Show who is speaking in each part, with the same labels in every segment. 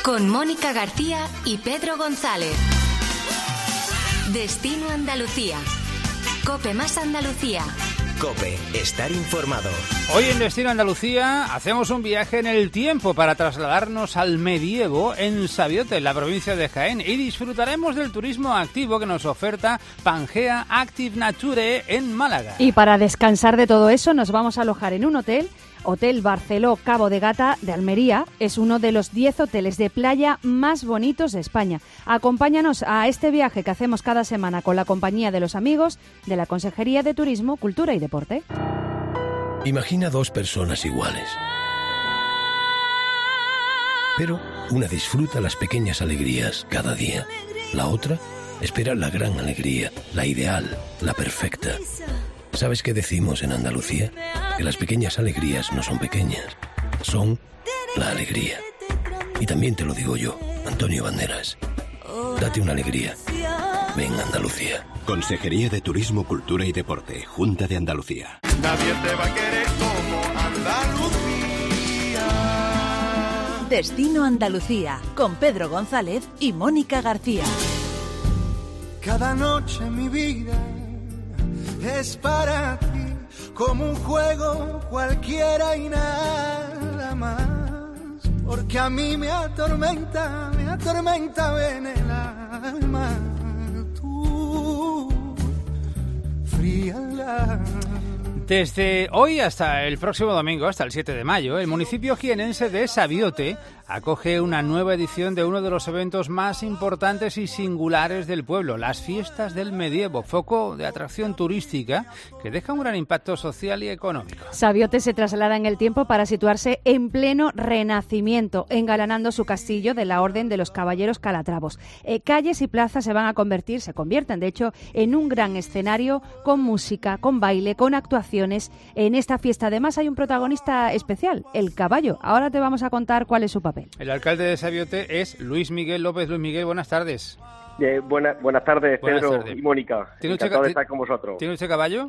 Speaker 1: Con Mónica García y Pedro González. Destino Andalucía. COPE más Andalucía.
Speaker 2: COPE, estar informado.
Speaker 3: Hoy en Destino Andalucía hacemos un viaje en el tiempo para trasladarnos al medievo en Sabiote, en la provincia de Jaén, y disfrutaremos del turismo activo que nos oferta Pangea Active Nature en Málaga.
Speaker 4: Y para descansar de todo eso nos vamos a alojar en un hotel. Hotel Barceló Cabo de Gata de Almería es uno de los 10 hoteles de playa más bonitos de España. Acompáñanos a este viaje que hacemos cada semana con la compañía de los amigos de la Consejería de Turismo, Cultura y Deporte.
Speaker 5: Imagina dos personas iguales. Pero una disfruta las pequeñas alegrías cada día. La otra espera la gran alegría, la ideal, la perfecta. ¿Sabes qué decimos en Andalucía? Que las pequeñas alegrías no son pequeñas, son la alegría. Y también te lo digo yo, Antonio Banderas. Date una alegría. Ven Andalucía.
Speaker 6: Consejería de Turismo, Cultura y Deporte, Junta de Andalucía.
Speaker 7: Nadie te va a querer como Andalucía.
Speaker 8: Destino Andalucía, con Pedro González y Mónica García.
Speaker 7: Cada noche mi vida es para ti, como un juego cualquiera y nada más. Porque a mí me atormenta en el alma tu frialdad.
Speaker 3: Desde hoy hasta el próximo domingo, hasta el 7 de mayo, el municipio jienense de Sabiote acoge una nueva edición de uno de los eventos más importantes y singulares del pueblo, las Fiestas del Medievo, foco de atracción turística que deja un gran impacto social y económico.
Speaker 4: Sabiote se traslada en el tiempo para situarse en pleno Renacimiento, engalanando su castillo de la Orden de los Caballeros Calatravos. Calles y plazas se convierten de hecho en un gran escenario con música, con baile, con actuaciones. En esta fiesta además hay un protagonista especial, el caballo. Ahora te vamos a contar cuál es su papel.
Speaker 3: El alcalde de Sabiote es Luis Miguel López. Luis Miguel, buenas tardes.
Speaker 9: Buenas tardes, Pedro y Mónica. Encantado de estar con vosotros.
Speaker 3: ¿Tiene usted caballo?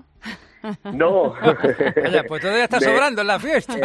Speaker 9: No.
Speaker 3: Vaya, pues todavía está sobrando en la fiesta.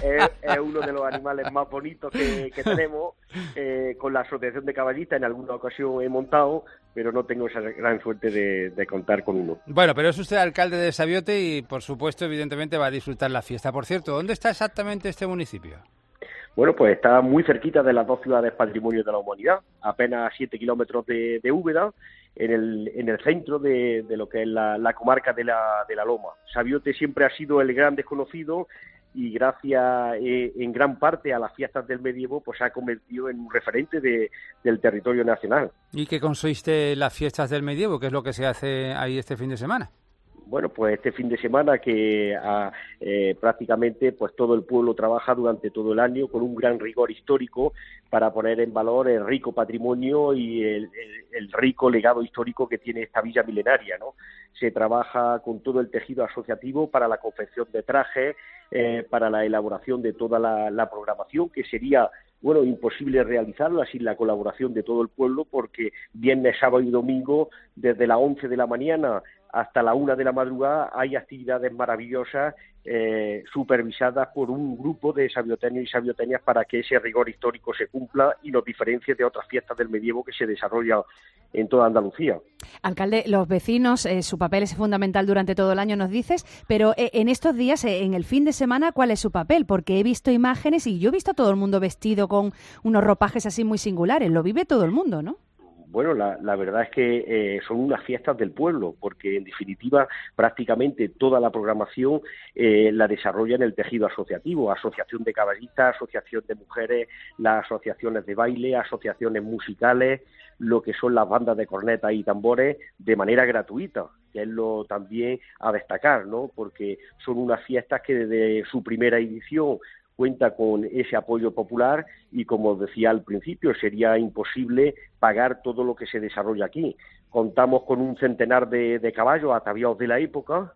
Speaker 9: Es uno de los animales más bonitos que tenemos. Con la Asociación de Caballistas en alguna ocasión he montado, pero no tengo esa gran suerte de contar con uno.
Speaker 3: Bueno, pero es usted alcalde de Sabiote y, por supuesto, evidentemente va a disfrutar la fiesta. Por cierto, ¿dónde está exactamente este municipio?
Speaker 9: Bueno, pues está muy cerquita de las dos ciudades Patrimonio de la Humanidad, apenas 7 kilómetros de Úbeda, en el centro de lo que es la comarca de la Loma. Sabiote siempre ha sido el gran desconocido y gracias en gran parte a las fiestas del medievo, pues se ha convertido en un referente del territorio nacional.
Speaker 3: ¿Y qué consiste las fiestas del medievo? ¿Qué es lo que se hace ahí este fin de semana?
Speaker 9: Bueno, pues este fin de semana que prácticamente pues todo el pueblo trabaja durante todo el año con un gran rigor histórico para poner en valor el rico patrimonio y el rico legado histórico que tiene esta villa milenaria, ¿no? Se trabaja con todo el tejido asociativo para la confección de trajes, para la elaboración de toda la programación, que sería imposible realizarla sin la colaboración de todo el pueblo, porque viernes, sábado y domingo, desde las 11 de la mañana hasta la 1 de la madrugada, hay actividades maravillosas supervisadas por un grupo de sabioteños y sabioteñas para que ese rigor histórico se cumpla y nos diferencie de otras fiestas del medievo que se desarrollan en toda Andalucía.
Speaker 4: Alcalde, los vecinos, su papel es fundamental durante todo el año, nos dices, pero en estos días, en el fin de semana, ¿cuál es su papel? Porque he visto imágenes y yo he visto a todo el mundo vestido con unos ropajes así muy singulares. Lo vive todo el mundo, ¿no?
Speaker 9: Bueno, la verdad es que son unas fiestas del pueblo, porque en definitiva prácticamente toda la programación la desarrolla en el tejido asociativo, asociación de caballistas, asociación de mujeres, las asociaciones de baile, asociaciones musicales, lo que son las bandas de cornetas y tambores de manera gratuita, que es lo también a destacar, ¿no? Porque son unas fiestas que desde su primera edición cuenta con ese apoyo popular y, como decía al principio, sería imposible pagar todo lo que se desarrolla aquí. Contamos con un centenar de caballos ataviados de la época,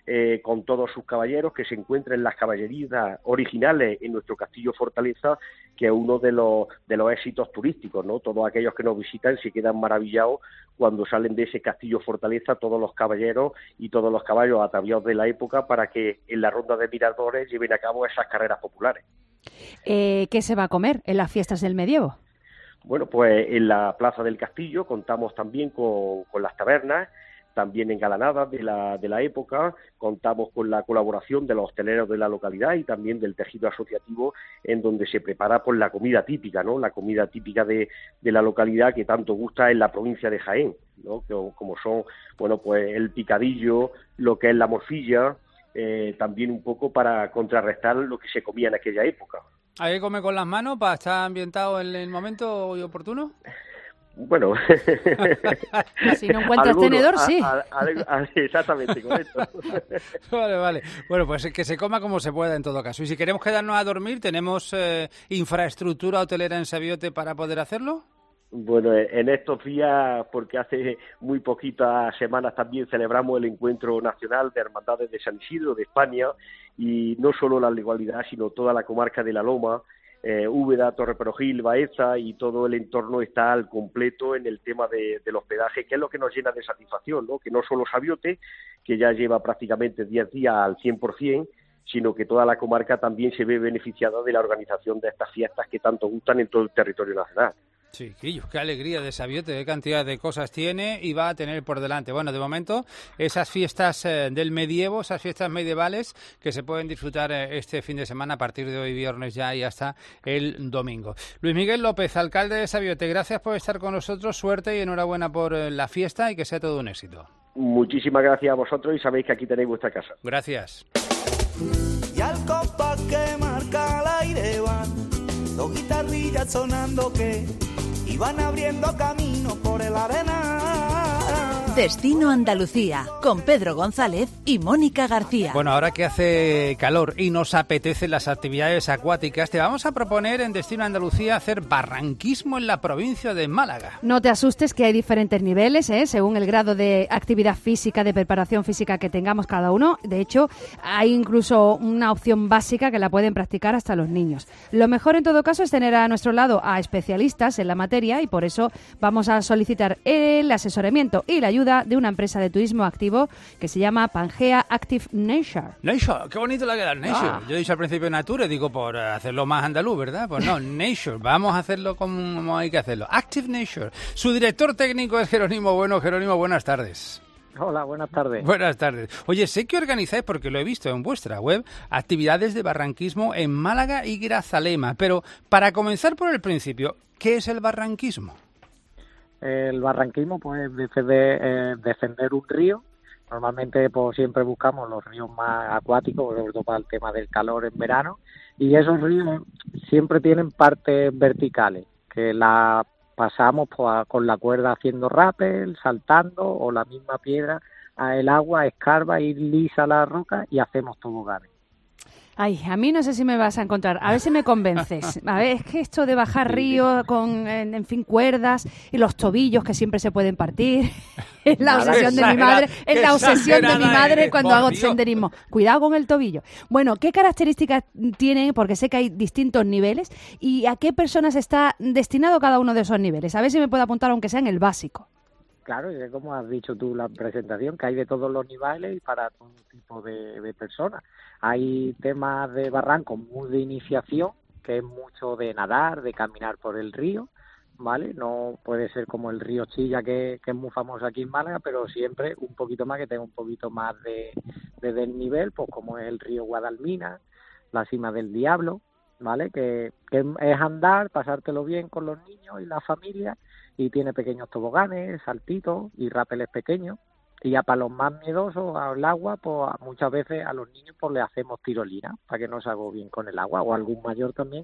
Speaker 9: con todos sus caballeros que se encuentran en las caballerizas originales en nuestro castillo fortaleza, que es uno de los éxitos turísticos, ¿no? Todos aquellos que nos visitan se quedan maravillados cuando salen de ese castillo fortaleza todos los caballeros y todos los caballos ataviados de la época para que en la ronda de miradores lleven a cabo esas carreras populares.
Speaker 4: ¿Qué se va a comer en las fiestas del medievo?
Speaker 9: Bueno, pues en la Plaza del Castillo contamos también con las tabernas, también engalanadas de la época, contamos con la colaboración de los hosteleros de la localidad y también del tejido asociativo, en donde se prepara pues la comida típica, ¿no? La comida típica de la localidad que tanto gusta en la provincia de Jaén, ¿no? Como son, bueno, pues el picadillo, lo que es la morcilla, también un poco para contrarrestar lo que se comía en aquella época.
Speaker 3: ¿Hay que comer con las manos para estar ambientado en el momento oportuno?
Speaker 9: Bueno,
Speaker 4: si no encuentras tenedor, sí.
Speaker 9: Exactamente, correcto.
Speaker 3: Vale. Bueno, pues que se coma como se pueda en todo caso. Y si queremos quedarnos a dormir, ¿tenemos infraestructura hotelera en Sabiote para poder hacerlo?
Speaker 9: Bueno, en estos días, porque hace muy poquitas semanas también celebramos el Encuentro Nacional de Hermandades de San Isidro de España, y no solo la localidad, sino toda la comarca de La Loma, Úbeda, Torreperogil, Baeza y todo el entorno está al completo en el tema del hospedaje, que es lo que nos llena de satisfacción, ¿no? Que no solo Sabiote, que ya lleva prácticamente 10 días al 100%, sino que toda la comarca también se ve beneficiada de la organización de estas fiestas que tanto gustan en todo el territorio nacional.
Speaker 3: Sí, qué alegría de Sabiote, qué cantidad de cosas tiene y va a tener por delante. Bueno, de momento, esas fiestas del medievo, esas fiestas medievales que se pueden disfrutar este fin de semana a partir de hoy viernes ya y hasta el domingo. Luis Miguel López, alcalde de Sabiote, gracias por estar con nosotros, suerte y enhorabuena por la fiesta y que sea todo un éxito.
Speaker 9: Muchísimas gracias a vosotros y sabéis que aquí tenéis vuestra casa.
Speaker 3: Gracias.
Speaker 10: Y al compás que marca el aire van dos guitarrillas sonando que iban abriendo camino por el arenal.
Speaker 8: Destino Andalucía, con Pedro González y Mónica García.
Speaker 3: Bueno, ahora que hace calor y nos apetecen las actividades acuáticas, te vamos a proponer en Destino Andalucía hacer barranquismo en la provincia de Málaga.
Speaker 4: No te asustes, que hay diferentes niveles, según el grado de actividad física, de preparación física que tengamos cada uno. De hecho, hay incluso una opción básica que la pueden practicar hasta los niños. Lo mejor en todo caso es tener a nuestro lado a especialistas en la materia, y por eso vamos a solicitar el asesoramiento y la ayuda de una empresa de turismo activo que se llama Pangea Active Nature.
Speaker 3: Nature, qué bonito la queda Nature. Yo he dicho al principio Nature, digo por hacerlo más andaluz, ¿verdad? Pues no, Nature, vamos a hacerlo como hay que hacerlo. Active Nature. Su director técnico es Jerónimo Bueno. Jerónimo, buenas tardes.
Speaker 11: Hola, buenas tardes.
Speaker 3: Buenas tardes. Oye, sé que organizáis, porque lo he visto en vuestra web, actividades de barranquismo en Málaga y Grazalema, pero para comenzar por el principio, ¿qué es el barranquismo?
Speaker 11: El barranquismo pues es descender un río. Normalmente pues siempre buscamos los ríos más acuáticos, sobre todo para el tema del calor en verano, y esos ríos siempre tienen partes verticales, que la pasamos pues, con la cuerda haciendo rappel, saltando, o la misma piedra, el agua escarba y lisa la roca y hacemos toboganes.
Speaker 4: Ay, a mí no sé si me vas a encontrar. A ver si me convences. A ver, es que esto de bajar ríos con, en fin, cuerdas y los tobillos que siempre se pueden partir. Es la obsesión de mi madre. Es la obsesión de mi madre cuando hago senderismo. Cuidado con el tobillo. Bueno, ¿qué características tienen? Porque sé que hay distintos niveles. ¿Y a qué personas está destinado cada uno de esos niveles? A ver si me puedo apuntar, aunque sea en el básico.
Speaker 11: Claro, y como has dicho tú la presentación, que hay de todos los niveles y para todo tipo de personas. Hay temas de barrancos muy de iniciación, que es mucho de nadar, de caminar por el río, ¿vale? No puede ser como el río Chilla, que es muy famoso aquí en Málaga, pero siempre un poquito más, que tenga un poquito más de desnivel, pues como es el río Guadalmina, la Cima del Diablo, ¿vale? Que es andar, pasártelo bien con los niños y la familia, y tiene pequeños toboganes, saltitos y rápeles pequeños. Y ya para los más miedosos al agua, pues muchas veces a los niños pues le hacemos tirolina para que no se agobien con el agua, o algún mayor también.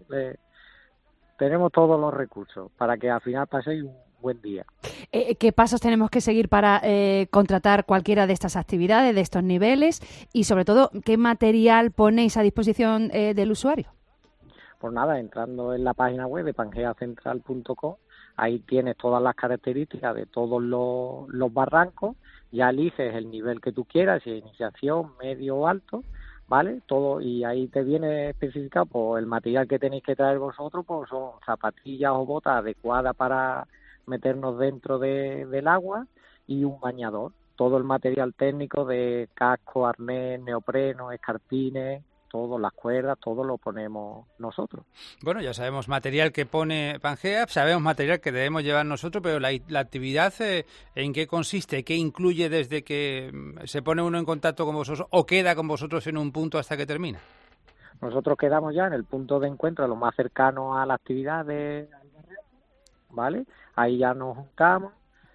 Speaker 11: Tenemos todos los recursos para que al final paséis un buen día.
Speaker 4: ¿Qué pasos tenemos que seguir para contratar cualquiera de estas actividades, de estos niveles? Y sobre todo, ¿qué material ponéis a disposición del usuario?
Speaker 11: Pues nada, entrando en la página web de pangeacentral.com, ahí tienes todas las características de todos los barrancos. Ya eliges el nivel que tú quieras, si es iniciación, medio o alto, ¿vale? Todo, y ahí te viene especificado pues, el material que tenéis que traer vosotros, pues son zapatillas o botas adecuadas para meternos dentro del agua, y un bañador. Todo el material técnico de casco, arnés, neopreno, escarpines, todo, las cuerdas, todo lo ponemos nosotros.
Speaker 3: Bueno, ya sabemos material que pone Pangea, sabemos material que debemos llevar nosotros, pero la actividad, ¿en qué consiste? ¿Qué incluye desde que se pone uno en contacto con vosotros o queda con vosotros en un punto hasta que termina?
Speaker 11: Nosotros quedamos ya en el punto de encuentro, lo más cercano a la actividad ¿vale? Ahí ya nos juntamos,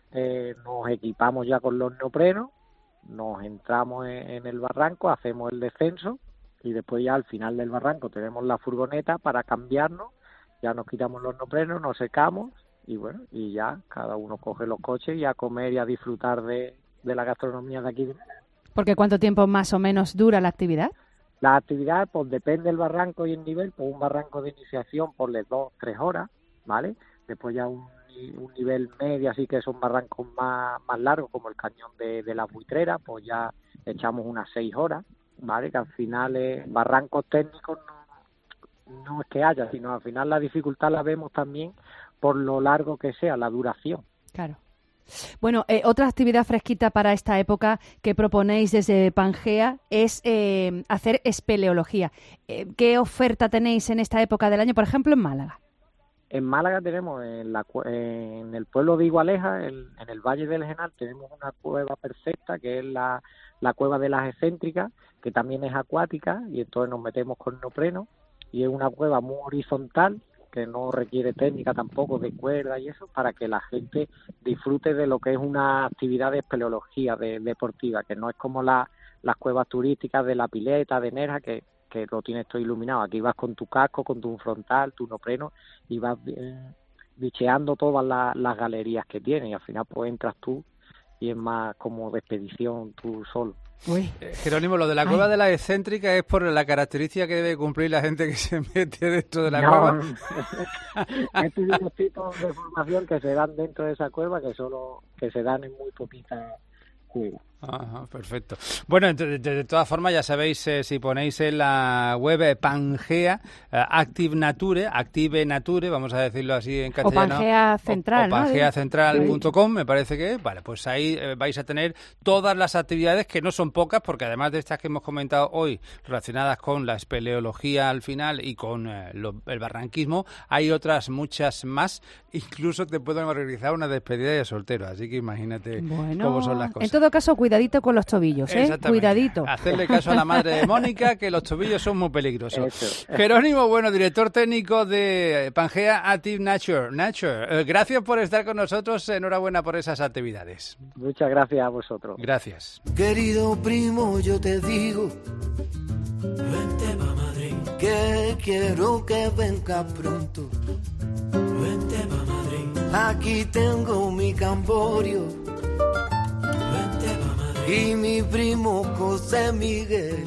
Speaker 11: nos equipamos ya con los neoprenos, nos entramos en el barranco, hacemos el descenso y después ya al final del barranco tenemos la furgoneta para cambiarnos, ya nos quitamos los neoprenos, nos secamos y bueno, y ya cada uno coge los coches y a comer y a disfrutar de la gastronomía de aquí.
Speaker 4: ¿Porque cuánto tiempo más o menos dura la actividad?
Speaker 11: La actividad, pues depende del barranco y el nivel, pues un barranco de iniciación por 2-3 horas, ¿vale? Después ya un nivel medio, así que son barrancos más largos, como el cañón de la Buitrera, pues ya echamos unas 6 horas, ¿vale? Que al final barrancos técnicos no es que haya, sino al final la dificultad la vemos también por lo largo que sea, la duración.
Speaker 4: Claro. Bueno, otra actividad fresquita para esta época que proponéis desde Pangea es hacer espeleología. ¿Qué oferta tenéis en esta época del año, por ejemplo, en Málaga?
Speaker 11: En Málaga tenemos, en el pueblo de Igualeja, en el Valle del Genal, tenemos una cueva perfecta, que es la cueva de las excéntricas, que también es acuática, y entonces nos metemos con neopreno, y es una cueva muy horizontal, que no requiere técnica tampoco de cuerda y eso, para que la gente disfrute de lo que es una actividad de espeleología deportiva, que no es como las cuevas turísticas de la Pileta, de Nerja, que lo tienes todo iluminado. Aquí vas con tu casco, con tu frontal, tu neopreno, y vas bicheando todas las galerías que tiene, y al final pues entras tú y es más como de expedición tú solo.
Speaker 4: Uy.
Speaker 3: Jerónimo, lo de la cueva de la excéntrica es por la característica que debe cumplir la gente que se mete dentro de la cueva.
Speaker 11: Estos son los tipos de formación que se dan dentro de esa cueva que se dan en muy poquitas cuevas.
Speaker 3: Ajá, perfecto. Bueno, de todas formas, ya sabéis, si ponéis en la web Pangea, Active Nature, vamos a decirlo así en castellano.
Speaker 4: O Pangea Central,
Speaker 3: o pangeacentral.com, me parece que es. Vale, pues ahí vais a tener todas las actividades, que no son pocas, porque además de estas que hemos comentado hoy, relacionadas con la espeleología al final y con el barranquismo, hay otras muchas más. Incluso te pueden organizar una despedida de soltero, así que imagínate cómo son las cosas.
Speaker 4: En todo caso, cuidadito con los tobillos, cuidadito.
Speaker 3: Hacerle caso a la madre de Mónica, que los tobillos son muy peligrosos. Jerónimo, bueno, director técnico de Pangea Active Nature. Gracias por estar con nosotros, enhorabuena por esas actividades.
Speaker 11: Muchas gracias a vosotros.
Speaker 3: Gracias.
Speaker 10: Querido primo, yo te digo, vente pa' Madrid, que quiero que venga pronto. Vente pa' Madrid, aquí tengo mi Camborio. Y mi primo José Miguel.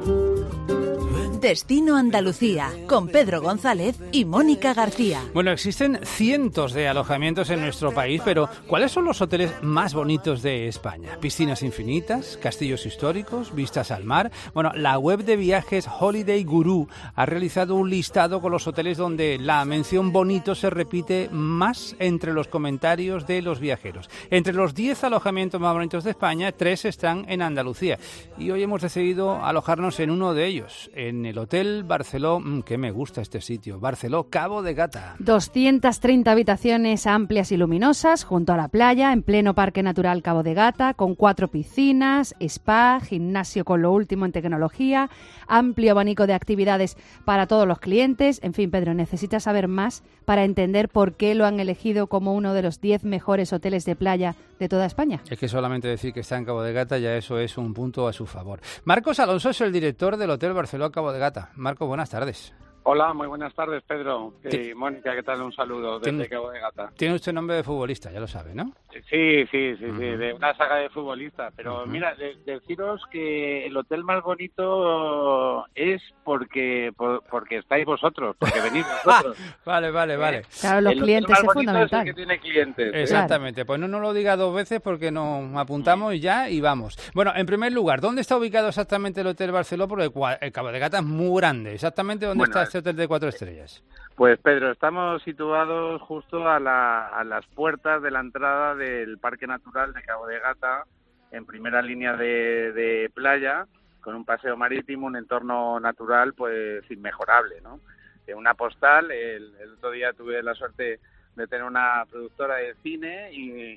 Speaker 8: Destino Andalucía, con Pedro González y Mónica García.
Speaker 3: Bueno, existen cientos de alojamientos en nuestro país, pero ¿cuáles son los hoteles más bonitos de España? ¿Piscinas infinitas? ¿Castillos históricos? ¿Vistas al mar? Bueno, la web de viajes Holiday Guru ha realizado un listado con los hoteles donde la mención bonito se repite más entre los comentarios de los viajeros. Entre los 10 alojamientos más bonitos de España, 3 están en Andalucía. Y hoy hemos decidido alojarnos en uno de ellos, en el Hotel Barceló, que me gusta este sitio, Barceló Cabo de Gata.
Speaker 4: 230 habitaciones amplias y luminosas junto a la playa, en pleno Parque Natural Cabo de Gata, con 4 piscinas, spa, gimnasio con lo último en tecnología, amplio abanico de actividades para todos los clientes. En fin, Pedro, necesitas saber más para entender por qué lo han elegido como uno de los 10 mejores hoteles de playa de toda España.
Speaker 3: Es que solamente decir que está en Cabo de Gata ya eso es un punto a su favor. Marcos Alonso es el director del Hotel Barceló Cabo de Gata. Marco, buenas tardes.
Speaker 12: Hola, muy buenas tardes, Pedro. Mónica, ¿qué tal? Un saludo desde Cabo de Gata.
Speaker 3: Tiene usted nombre de futbolista, ya lo sabe, ¿no?
Speaker 12: Sí, de una saga de futbolistas. Pero mira, deciros que el hotel más bonito es porque estáis vosotros, porque venís vosotros.
Speaker 3: Vale.
Speaker 4: Claro, los clientes es fundamental.
Speaker 12: Es el que tiene clientes.
Speaker 3: Exactamente, claro. Pues no nos lo diga 2 veces porque nos apuntamos y vamos. Bueno, en primer lugar, ¿dónde está ubicado exactamente el Hotel Barceló? Porque el Cabo de Gata es muy grande. ¿Exactamente dónde está este hotel de 4 estrellas?
Speaker 12: Pues Pedro, estamos situados justo a las puertas de la entrada del Parque Natural de Cabo de Gata, en primera línea de playa, con un paseo marítimo, un entorno natural pues inmejorable, ¿no? Una postal, el otro día tuve la suerte de tener una productora de cine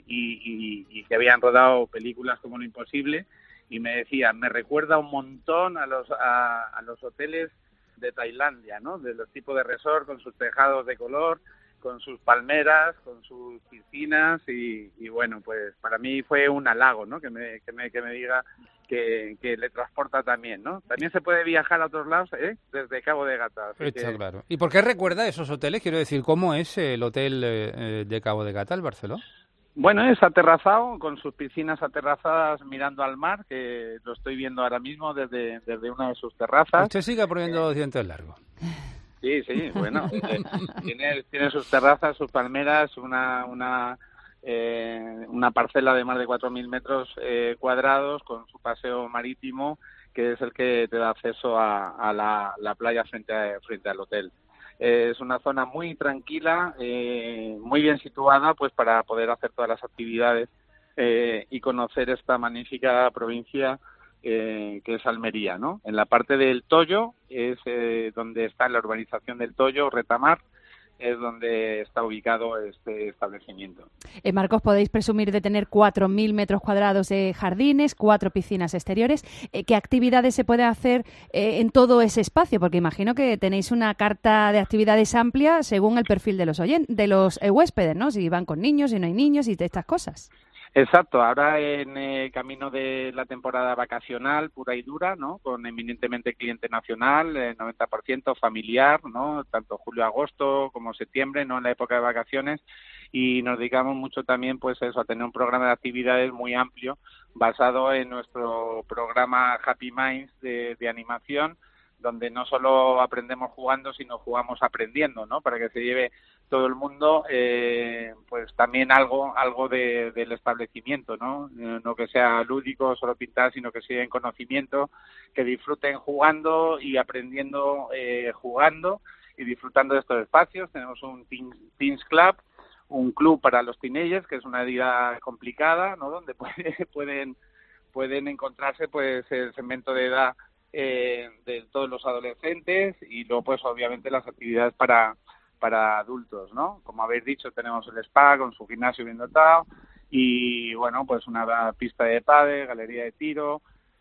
Speaker 12: y que habían rodado películas como Lo Imposible, y me decían, me recuerda un montón a los hoteles de Tailandia, ¿no? De los tipos de resort con sus tejados de color, con sus palmeras, con sus piscinas y bueno, pues para mí fue un halago, ¿no? Que me diga que le transporta también, ¿no? También se puede viajar a otros lados, desde Cabo de Gata.
Speaker 3: Está claro. ¿Y por qué recuerda esos hoteles? Quiero decir, ¿cómo es el hotel de Cabo de Gata, el Barceló?
Speaker 12: Bueno, es aterrazado, con sus piscinas aterrazadas mirando al mar, que lo estoy viendo ahora mismo desde una de sus terrazas.
Speaker 3: Usted sigue poniendo los dientes largos.
Speaker 12: Sí, bueno, tiene sus terrazas, sus palmeras, una parcela de más de 4.000 metros cuadrados con su paseo marítimo, que es el que te da acceso a la playa frente al hotel. Es una zona muy tranquila, muy bien situada, pues para poder hacer todas las actividades y conocer esta magnífica provincia que es Almería, ¿no? En la parte del Toyo es donde está la urbanización del Toyo, Retamar, es donde está ubicado este establecimiento.
Speaker 4: Marcos, podéis presumir de tener 4.000 metros cuadrados de jardines, 4 piscinas exteriores. ¿Qué actividades se puede hacer en todo ese espacio? Porque imagino que tenéis una carta de actividades amplia según el perfil de los huéspedes, ¿no? Si van con niños, si no hay niños y de estas cosas.
Speaker 12: Exacto, ahora en camino de la temporada vacacional pura y dura, ¿no? Con eminentemente cliente nacional, 90% familiar, ¿no? Tanto julio-agosto como septiembre, ¿no? En la época de vacaciones, y nos dedicamos mucho también, pues eso, a tener un programa de actividades muy amplio basado en nuestro programa Happy Minds de animación, donde no solo aprendemos jugando, sino jugamos aprendiendo, ¿no? Para que se lleve todo el mundo, pues también algo del establecimiento, ¿no? No que sea lúdico, solo pintar, sino que se lleven conocimiento, que disfruten jugando y aprendiendo jugando y disfrutando de estos espacios. Tenemos un Teens Club, un club para los teenagers, que es una vida complicada, ¿no? Donde pueden encontrarse, pues, el segmento de edad de todos los adolescentes, y luego pues obviamente las actividades para adultos, ¿no? Como habéis dicho, tenemos el spa con su gimnasio bien dotado y bueno, pues una pista de pádel, galería de tiro,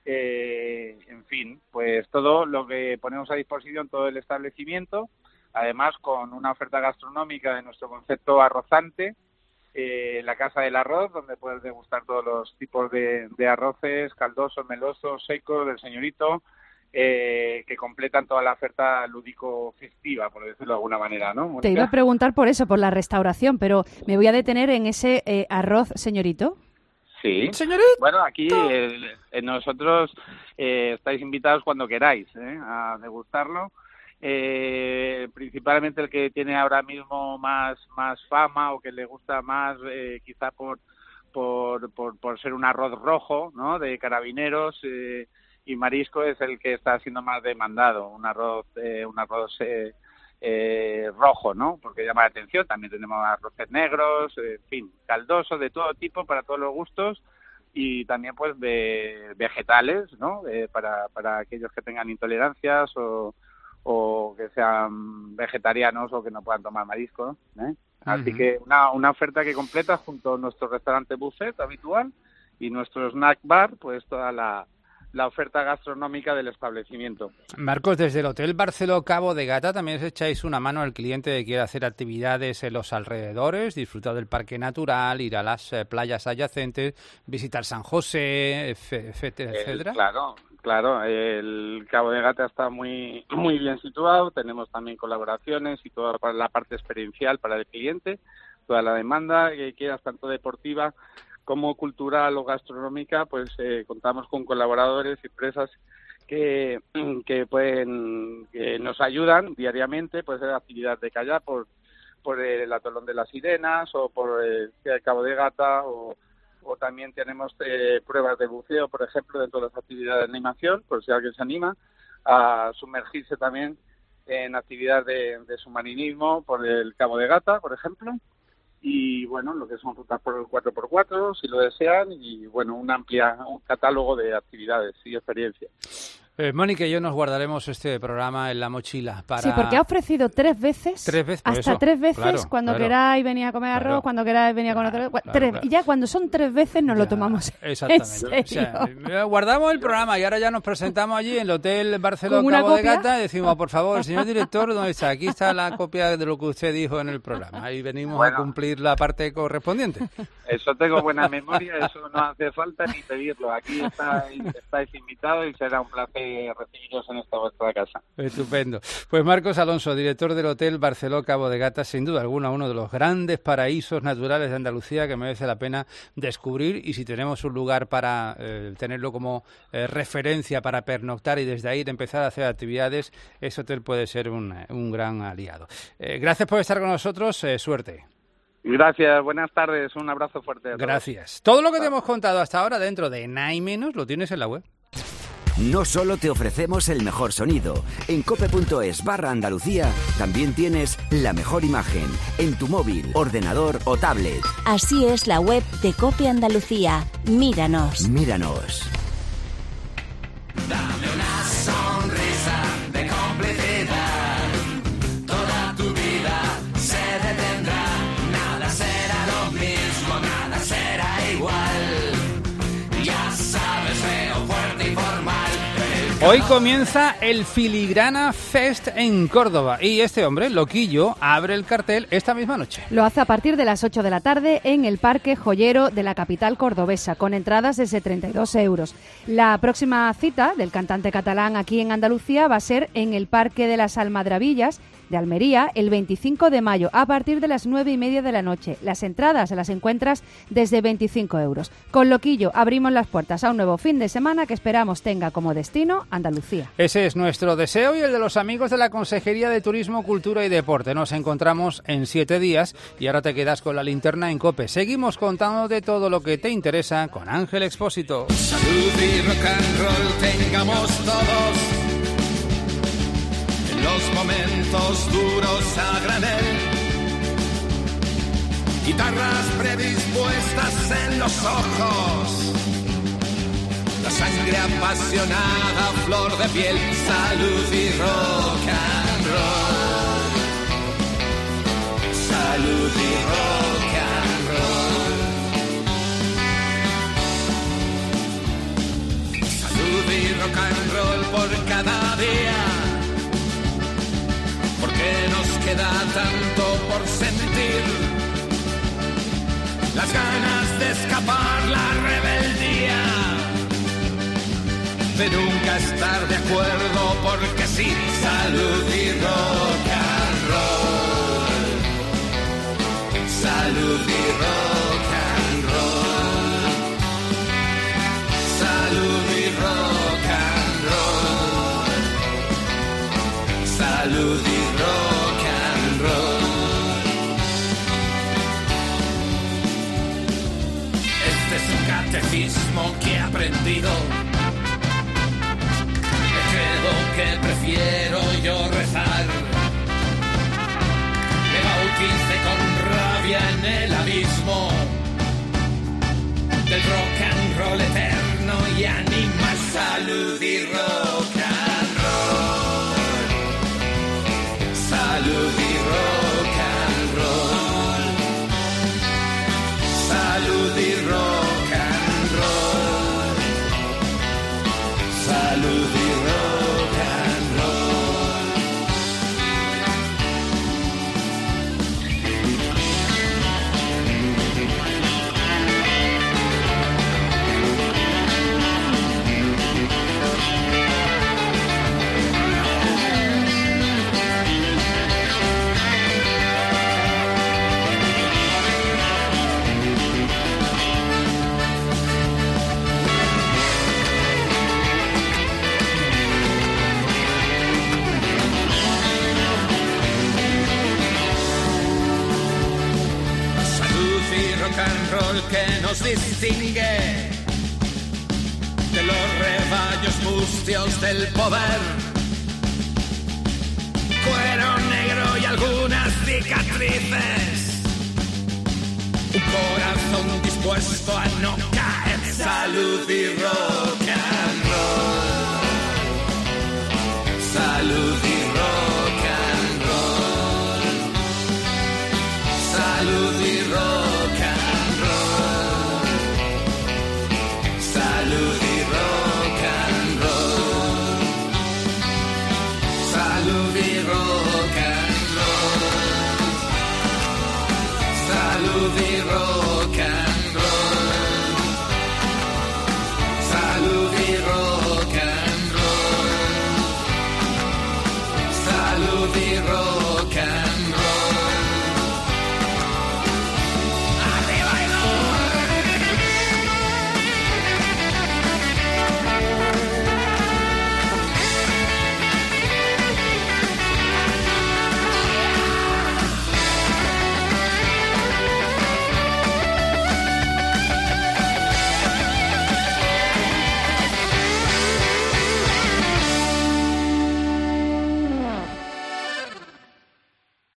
Speaker 12: en fin, pues todo lo que ponemos a disposición, todo el establecimiento, además con una oferta gastronómica de nuestro concepto arrozante, la Casa del Arroz, donde puedes degustar todos los tipos de arroces, caldosos, melosos, secos, del señorito, que completan toda la oferta lúdico-festiva, por decirlo de alguna manera, ¿no?
Speaker 4: Te iba a preguntar por eso, por la restauración, pero me voy a detener en ese arroz señorito.
Speaker 12: Sí.
Speaker 3: ¿Señorito?
Speaker 12: Bueno, aquí nosotros estáis invitados cuando queráis a degustarlo. Principalmente el que tiene ahora mismo más fama o que le gusta más, quizá por ser un arroz rojo, ¿no? De carabineros y marisco, es el que está siendo más demandado, un arroz rojo, ¿no? Porque llama la atención. También tenemos arroces negros, en fin, caldosos de todo tipo para todos los gustos, y también pues de vegetales, ¿no? Para aquellos que tengan intolerancias o que sean vegetarianos o que no puedan tomar marisco, ¿eh? Así que una oferta que completa junto a nuestro restaurante buffet habitual y nuestro snack bar, pues toda la oferta gastronómica del establecimiento.
Speaker 3: Marcos, desde el Hotel Barceló Cabo de Gata también os echáis una mano al cliente que quiere hacer actividades en los alrededores, disfrutar del parque natural, ir a las playas adyacentes, visitar San José, etcétera.
Speaker 12: Claro, el Cabo de Gata está muy bien situado, tenemos también colaboraciones y toda la parte experiencial para el cliente, toda la demanda que quieras, tanto deportiva como cultural o gastronómica, pues contamos con colaboradores y empresas que nos ayudan diariamente, puede ser actividad de kayak por el Atolón de las Sirenas o por el Cabo de Gata, o también tenemos pruebas de buceo, por ejemplo, dentro de las actividades de animación, por si alguien se anima a sumergirse también en actividad de submarinismo por el Cabo de Gata, por ejemplo. y bueno, lo que son rutas por el 4x4, si lo desean, y bueno, un catálogo de actividades y experiencias.
Speaker 3: Mónica y yo nos guardaremos este programa en la mochila para...
Speaker 4: Sí, porque ha ofrecido 3 veces, hasta
Speaker 3: eso,
Speaker 4: 3 veces,
Speaker 3: claro,
Speaker 4: cuando queráis venir a comer arroz, cuando queráis venir a comer otro...
Speaker 3: Claro.
Speaker 4: Y ya cuando son 3 veces nos lo tomamos
Speaker 3: exactamente.
Speaker 4: en serio.
Speaker 3: O sea, guardamos el programa y ahora ya nos presentamos allí en el Hotel Barceló Cabo de
Speaker 4: copia?
Speaker 3: Gata y decimos, por favor, señor director, ¿dónde está? Aquí está la copia de lo que usted dijo en el programa. Ahí venimos a cumplir la parte correspondiente.
Speaker 12: Eso tengo buena memoria, eso no hace falta ni pedirlo. Aquí estáis invitados y será un placer recibiros en esta vuestra casa.
Speaker 3: Estupendo. Pues Marcos Alonso, director del Hotel Barceló Cabo de Gata, sin duda alguna uno de los grandes paraísos naturales de Andalucía que merece la pena descubrir, y si tenemos un lugar para tenerlo como referencia para pernoctar y desde ahí empezar a hacer actividades, ese hotel puede ser un gran aliado. Gracias por estar con nosotros, suerte.
Speaker 12: Gracias, buenas tardes, un abrazo fuerte a todos.
Speaker 3: Gracias. Todo lo que te hemos contado hasta ahora dentro de Nada y Menos lo tienes en la web.
Speaker 13: No solo te ofrecemos el mejor sonido, en cope.es/Andalucía también tienes la mejor imagen en tu móvil, ordenador o tablet.
Speaker 1: Así es la web de Cope Andalucía. Míranos.
Speaker 13: Míranos.
Speaker 10: Dame una sonrisa de complicidad. Toda tu vida se detendrá. Nada será lo mismo, nada será igual. Ya sabes, veo fuerte y formal.
Speaker 3: Hoy comienza el Filigrana Fest en Córdoba y este hombre, Loquillo, abre el cartel esta misma noche.
Speaker 4: Lo hace a partir de las 8 de la tarde en el Parque Joyero de la capital cordobesa, con entradas desde 32 euros. La próxima cita del cantante catalán aquí en Andalucía va a ser en el Parque de las Almadrabillas de Almería el 25 de mayo a partir de las 9:30 de la noche. Las entradas las encuentras desde 25 euros. Con Loquillo abrimos las puertas a un nuevo fin de semana que esperamos tenga como destino Andalucía.
Speaker 3: Ese es nuestro deseo y el de los amigos de la Consejería de Turismo, Cultura y Deporte. Nos encontramos en 7 días y ahora te quedas con la linterna en COPE. Seguimos contándote todo lo que te interesa con Ángel Expósito.
Speaker 10: Salud y rock and roll tengamos todos. Los momentos duros a granel, guitarras predispuestas en los ojos, la sangre apasionada, flor de piel, salud y rock and roll, salud y rock and roll, salud y rock and roll por cada día. Porque nos queda tanto por sentir, las ganas de escapar, la rebeldía, de nunca estar de acuerdo, porque sí, salud y rock and roll, salud y rock and roll, salud y rock and roll, salud y rock and roll. Este es un catecismo que he aprendido. Creo que prefiero yo rezar. Me bauticé con rabia en el abismo del rock and roll eterno y anima, salud y rock and roll, salud y rock and roll, salud y rock and roll, salud y rock and roll. Rock and roll que nos distingue de los rebaños mustios del poder, cuero negro y algunas cicatrices,
Speaker 14: dispuesto a no caer. Salud y rock and roll. Salud y rock and roll. Salud y